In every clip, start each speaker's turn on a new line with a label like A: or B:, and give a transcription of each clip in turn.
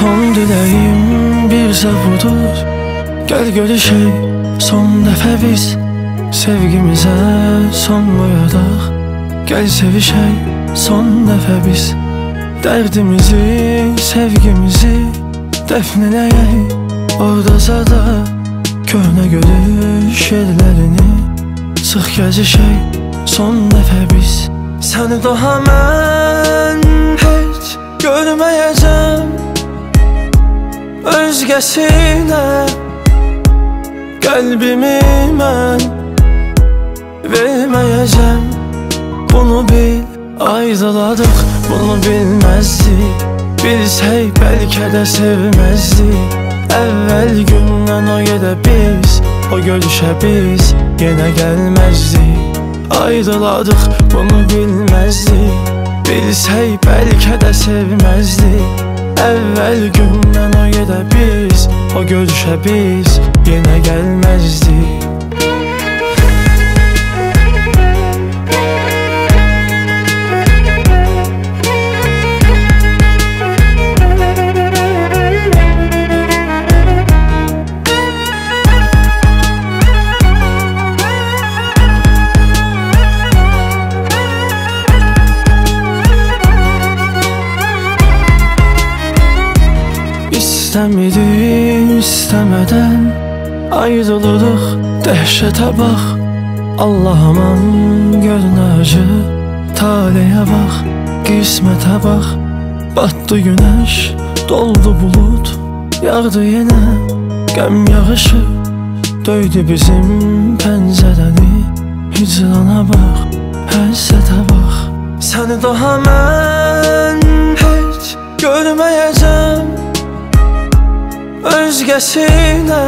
A: Son diləyim bir budur, gəl görüşək son dəfə biz. Sevgimizə son qoyadaq, gəl sevişək son dəfə biz. Dərdimizi, sevgimizi dəfn eləyək orada da. Köhnə görüş yerlərini sıx gəzişək son dəfə biz. Səni daha mən heç görməyəcəm özgəsinə, qəlbimi mən verməyəcəm. Bunu bil, ayrıladıq, bunu bilməzdik. Bilsək bəlkə də sevməzdik. Əvvəl gündən o yerə biz, o görüşə biz yenə gəlməzdik. Ayrıladıq, bunu bilməzdik. Bilsək bəlkə də sevməzdik. Əvvəl gündən o yerə biz, o görüşə biz yenə gəlməzdik. İstəmirik, istəmədən ayrılırıq, dəhşətə bax. Allah aman görünə acı, taleyə bax, qismətə bax. Batdı günəş, doldu bulud, yağdı yenə qəm yağışı. Döydü bizim pəncərəni, hicrana bax, həsrətə bax. Səni daha mən heç görməyəcəm özgəsinə,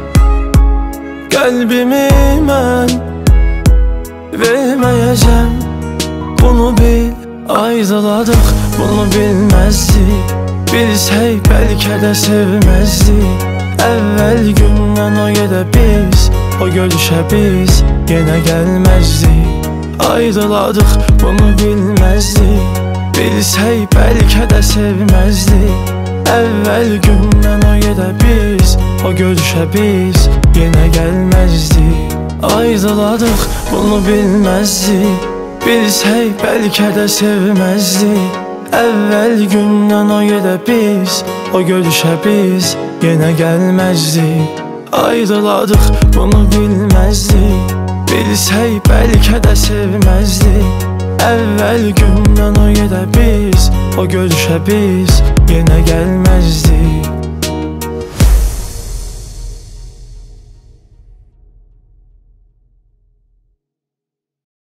A: qəlbimi mən verməyəcəm. Bunu bil, ayrıladıq, bunu bilməzdik. Bilsək bəlkə də sevməzdik. Əvvəl gündən o yerə biz, o görüşə biz yenə gəlməzdik. Ayrıladıq, bunu bilməzdik. Bilsək bəlkə də sevməzdik. Əvvəl gündən o yerə biz, o görüşə biz yenə gəlməzdik. Ayrıladıq, bunu bilməzdik. Bilsək bəlkə də sevməzdik. Əvvəl gündən o yerə biz, o görüşə biz yenə gəlməzdik. Ayrıladıq, bunu bilməzdik. Bilsək bəlkə də sevməzdik. Əvvəl gündən o yerə biz, o görüşə biz yenə gəlməzdik.